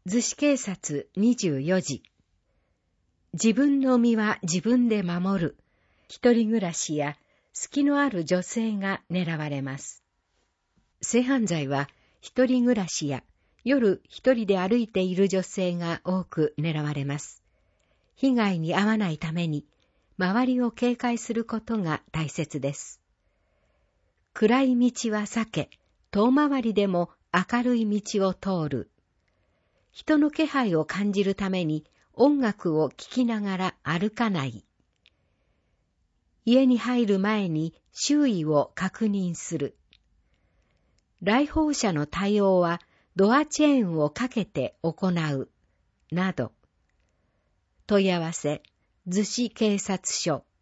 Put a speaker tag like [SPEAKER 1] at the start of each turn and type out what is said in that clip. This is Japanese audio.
[SPEAKER 1] 逗子警察24時。自分の身は自分で守る。一人暮らしや隙のある女性が狙われます。性犯罪は一人暮らしや夜一人で歩いている女性が多く狙われます。被害に遭わないために周りを警戒することが大切です。暗い道は避け、遠回りでも明るい道を通る。人の気配を感じるために音楽を聴きながら歩かない。家に入る前に周囲を確認する。来訪者の対応はドアチェーンをかけて行う。など。問い合わせ、逗子警察署